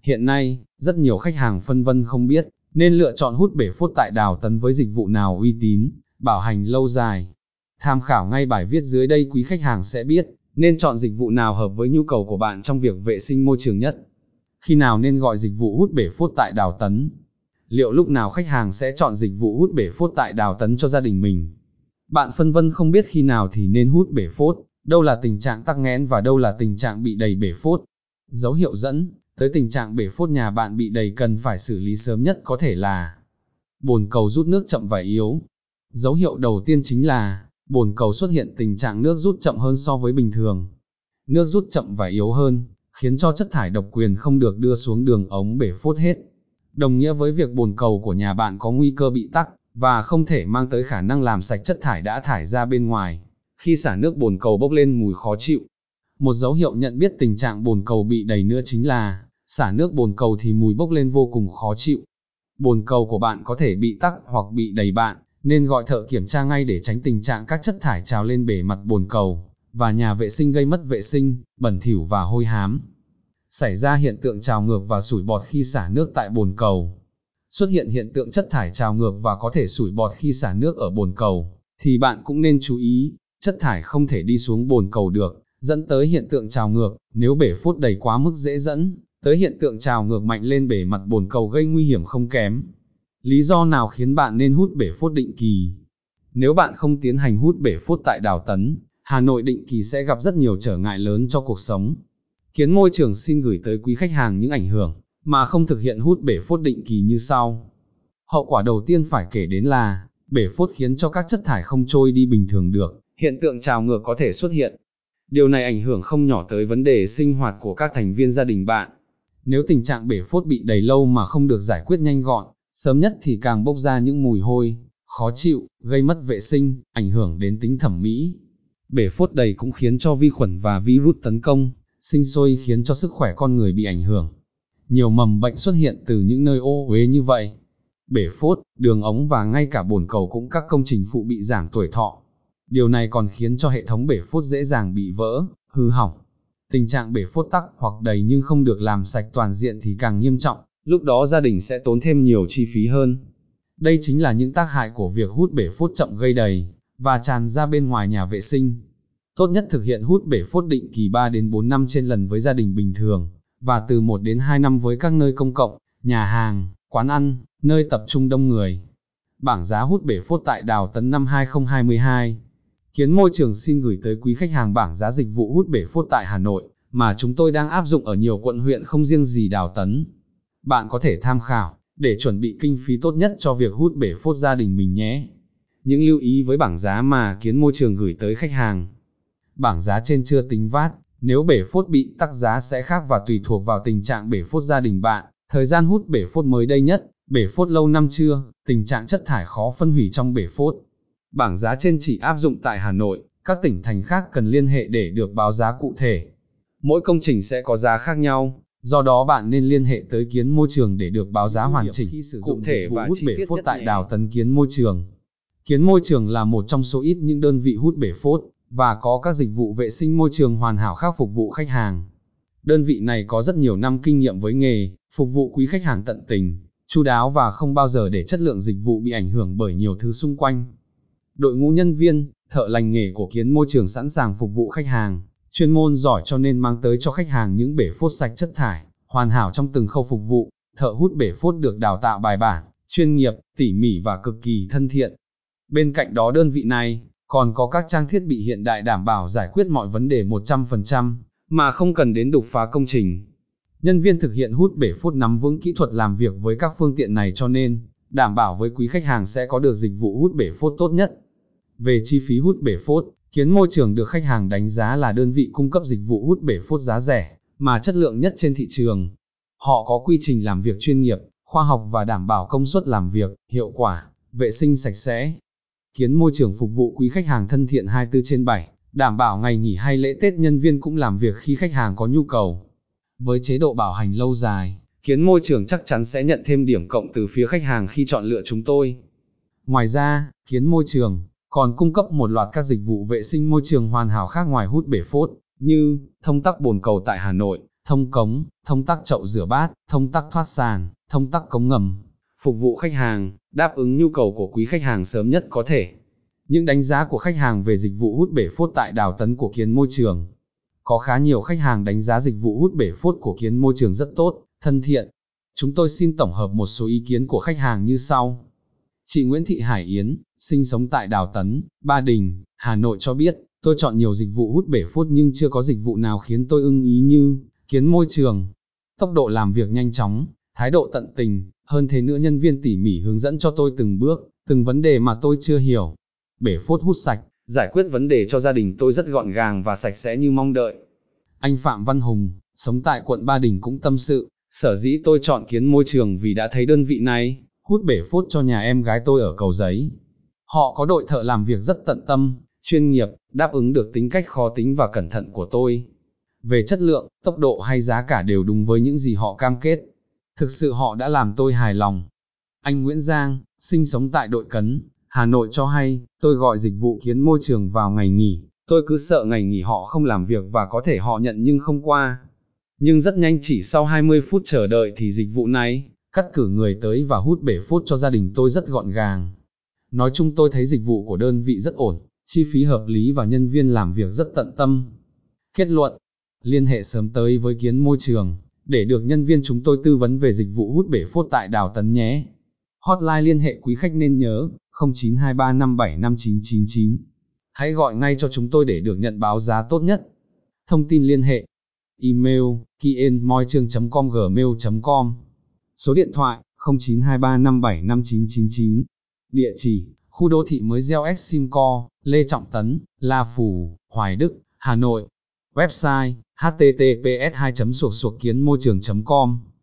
Hiện nay, rất nhiều khách hàng phân vân không biết, nên lựa chọn hút bể phốt tại Đào Tấn với dịch vụ nào uy tín, bảo hành lâu dài. Tham khảo ngay bài viết dưới đây quý khách hàng sẽ biết, nên chọn dịch vụ nào hợp với nhu cầu của bạn trong việc vệ sinh môi trường nhất. Khi nào nên gọi dịch vụ hút bể phốt tại Đào Tấn? Liệu lúc nào khách hàng sẽ chọn dịch vụ hút bể phốt tại Đào Tấn cho gia đình mình? Bạn phân vân không biết khi nào thì nên hút bể phốt, đâu là tình trạng tắc nghẽn và đâu là tình trạng bị đầy bể phốt. Dấu hiệu dẫn tới tình trạng bể phốt nhà bạn bị đầy cần phải xử lý sớm nhất có thể là bồn cầu rút nước chậm và yếu. Dấu hiệu đầu tiên chính là bồn cầu xuất hiện tình trạng nước rút chậm hơn so với bình thường. Nước rút chậm và yếu hơn, khiến cho chất thải độc quyền không được đưa xuống đường ống bể phốt hết. Đồng nghĩa với việc bồn cầu của nhà bạn có nguy cơ bị tắc, và không thể mang tới khả năng làm sạch chất thải đã thải ra bên ngoài. Khi xả nước bồn cầu bốc lên mùi khó chịu. Một dấu hiệu nhận biết tình trạng bồn cầu bị đầy nữa chính là xả nước bồn cầu thì mùi bốc lên vô cùng khó chịu. Bồn cầu của bạn có thể bị tắc hoặc bị đầy bạn, nên gọi thợ kiểm tra ngay để tránh tình trạng các chất thải trào lên bề mặt bồn cầu, và nhà vệ sinh gây mất vệ sinh, bẩn thỉu và hôi hám. Xảy ra hiện tượng trào ngược và sủi bọt khi xả nước tại bồn cầu. Xuất hiện hiện tượng chất thải trào ngược và có thể sủi bọt khi xả nước ở bồn cầu, thì bạn cũng nên chú ý, chất thải không thể đi xuống bồn cầu được, dẫn tới hiện tượng trào ngược. Nếu bể phốt đầy quá mức dễ dẫn tới hiện tượng trào ngược mạnh lên bề mặt bồn cầu gây nguy hiểm không kém. Lý do nào khiến bạn nên hút bể phốt định kỳ? Nếu bạn không tiến hành hút bể phốt tại Đào Tấn, Hà Nội định kỳ sẽ gặp rất nhiều trở ngại lớn cho cuộc sống. Kiến Môi Trường xin gửi tới quý khách hàng những ảnh hưởng mà không thực hiện hút bể phốt định kỳ như sau. Hậu quả đầu tiên phải kể đến là bể phốt khiến cho các chất thải không trôi đi bình thường được, hiện tượng trào ngược có thể xuất hiện. Điều này ảnh hưởng không nhỏ tới vấn đề sinh hoạt của các thành viên gia đình bạn. Nếu tình trạng bể phốt bị đầy lâu mà không được giải quyết nhanh gọn, sớm nhất thì càng bốc ra những mùi hôi, khó chịu, gây mất vệ sinh, ảnh hưởng đến tính thẩm mỹ. Bể phốt đầy cũng khiến cho vi khuẩn và virus tấn công, sinh sôi khiến cho sức khỏe con người bị ảnh hưởng. Nhiều mầm bệnh xuất hiện từ những nơi ô uế như vậy. Bể phốt, đường ống và ngay cả bồn cầu cũng các công trình phụ bị giảm tuổi thọ. Điều này còn khiến cho hệ thống bể phốt dễ dàng bị vỡ, hư hỏng. Tình trạng bể phốt tắc hoặc đầy nhưng không được làm sạch toàn diện thì càng nghiêm trọng, lúc đó gia đình sẽ tốn thêm nhiều chi phí hơn. Đây chính là những tác hại của việc hút bể phốt chậm gây đầy, và tràn ra bên ngoài nhà vệ sinh. Tốt nhất thực hiện hút bể phốt định kỳ 3 đến 4 năm trên lần với gia đình bình thường, và từ 1 đến 2 năm với các nơi công cộng, nhà hàng, quán ăn, nơi tập trung đông người. Bảng giá hút bể phốt tại Đào Tấn năm 2022. Kiến Môi Trường xin gửi tới quý khách hàng bảng giá dịch vụ hút bể phốt tại Hà Nội, mà chúng tôi đang áp dụng ở nhiều quận huyện không riêng gì Đào Tấn. Bạn có thể tham khảo, để chuẩn bị kinh phí tốt nhất cho việc hút bể phốt gia đình mình nhé. Những lưu ý với bảng giá mà Kiến Môi Trường gửi tới khách hàng. Bảng giá trên chưa tính VAT, nếu bể phốt bị tắc giá sẽ khác và tùy thuộc vào tình trạng bể phốt gia đình bạn. Thời gian hút bể phốt mới đây nhất, bể phốt lâu năm chưa, tình trạng chất thải khó phân hủy trong bể phốt. Bảng giá trên chỉ áp dụng tại Hà Nội, các tỉnh thành khác cần liên hệ để được báo giá cụ thể. Mỗi công trình sẽ có giá khác nhau, do đó bạn nên liên hệ tới Kiến Môi Trường để được báo giá hoàn chỉnh, cụ thể và hút bể phốt tại Đào Tấn Kiến Môi Trường. Kiến Môi Trường là một trong số ít những đơn vị hút bể phốt, và có các dịch vụ vệ sinh môi trường hoàn hảo khác phục vụ khách hàng. Đơn vị này có rất nhiều năm kinh nghiệm với nghề, phục vụ quý khách hàng tận tình, chu đáo và không bao giờ để chất lượng dịch vụ bị ảnh hưởng bởi nhiều thứ xung quanh. Đội ngũ nhân viên, thợ lành nghề của Kiến Môi Trường sẵn sàng phục vụ khách hàng, chuyên môn giỏi cho nên mang tới cho khách hàng những bể phốt sạch chất thải, hoàn hảo trong từng khâu phục vụ. Thợ hút bể phốt được đào tạo bài bản, chuyên nghiệp, tỉ mỉ và cực kỳ thân thiện. Bên cạnh đó đơn vị này còn có các trang thiết bị hiện đại đảm bảo giải quyết mọi vấn đề 100%, mà không cần đến đục phá công trình. Nhân viên thực hiện hút bể phốt nắm vững kỹ thuật làm việc với các phương tiện này cho nên, đảm bảo với quý khách hàng sẽ có được dịch vụ hút bể phốt tốt nhất. Về chi phí hút bể phốt, Kiến Môi Trường được khách hàng đánh giá là đơn vị cung cấp dịch vụ hút bể phốt giá rẻ, mà chất lượng nhất trên thị trường. Họ có quy trình làm việc chuyên nghiệp, khoa học và đảm bảo công suất làm việc, hiệu quả, vệ sinh sạch sẽ. Kiến Môi Trường phục vụ quý khách hàng thân thiện 24/7, đảm bảo ngày nghỉ hay lễ Tết nhân viên cũng làm việc khi khách hàng có nhu cầu. Với chế độ bảo hành lâu dài, Kiến Môi Trường chắc chắn sẽ nhận thêm điểm cộng từ phía khách hàng khi chọn lựa chúng tôi. Ngoài ra, Kiến Môi Trường còn cung cấp một loạt các dịch vụ vệ sinh môi trường hoàn hảo khác ngoài hút bể phốt, như thông tắc bồn cầu tại Hà Nội, thông cống, thông tắc chậu rửa bát, thông tắc thoát sàn, thông tắc cống ngầm. Phục vụ khách hàng, đáp ứng nhu cầu của quý khách hàng sớm nhất có thể. Những đánh giá của khách hàng về dịch vụ hút bể phốt tại Đào Tấn của Kiến Môi Trường. Có khá nhiều khách hàng đánh giá dịch vụ hút bể phốt của Kiến Môi Trường rất tốt, thân thiện. Chúng tôi xin tổng hợp một số ý kiến của khách hàng như sau. Chị Nguyễn Thị Hải Yến, sinh sống tại Đào Tấn, Ba Đình, Hà Nội cho biết, tôi chọn nhiều dịch vụ hút bể phốt nhưng chưa có dịch vụ nào khiến tôi ưng ý như Kiến Môi Trường. Tốc độ làm việc nhanh chóng, thái độ tận tình, hơn thế nữa nhân viên tỉ mỉ hướng dẫn cho tôi từng bước, từng vấn đề mà tôi chưa hiểu. Bể phốt hút sạch, giải quyết vấn đề cho gia đình tôi rất gọn gàng và sạch sẽ như mong đợi. Anh Phạm Văn Hùng, sống tại quận Ba Đình cũng tâm sự, sở dĩ tôi chọn Kiến Môi Trường vì đã thấy đơn vị này hút bể phốt cho nhà em gái tôi ở Cầu Giấy. Họ có đội thợ làm việc rất tận tâm, chuyên nghiệp, đáp ứng được tính cách khó tính và cẩn thận của tôi. Về chất lượng, tốc độ hay giá cả đều đúng với những gì họ cam kết. Thực sự họ đã làm tôi hài lòng. Anh Nguyễn Giang, sinh sống tại Đội Cấn, Hà Nội cho hay, tôi gọi dịch vụ Kiến Môi Trường vào ngày nghỉ, tôi cứ sợ ngày nghỉ họ không làm việc và có thể họ nhận nhưng không qua. Nhưng rất nhanh chỉ sau 20 phút chờ đợi thì dịch vụ này, cắt cử người tới và hút bể phốt cho gia đình tôi rất gọn gàng. Nói chung tôi thấy dịch vụ của đơn vị rất ổn, chi phí hợp lý và nhân viên làm việc rất tận tâm. Kết luận, liên hệ sớm tới với Kiến Môi Trường, để được nhân viên chúng tôi tư vấn về dịch vụ hút bể phốt tại Đào Tấn nhé. Hotline liên hệ quý khách nên nhớ, 0923575999. Hãy gọi ngay cho chúng tôi để được nhận báo giá tốt nhất. Thông tin liên hệ, email, kienmoitrương.com/gmail.com. Số điện thoại, 0923575999. Địa chỉ, khu đô thị mới Gieo Eximco, Lê Trọng Tấn, La Phủ, Hoài Đức, Hà Nội. Website, https://kienmoitrương.com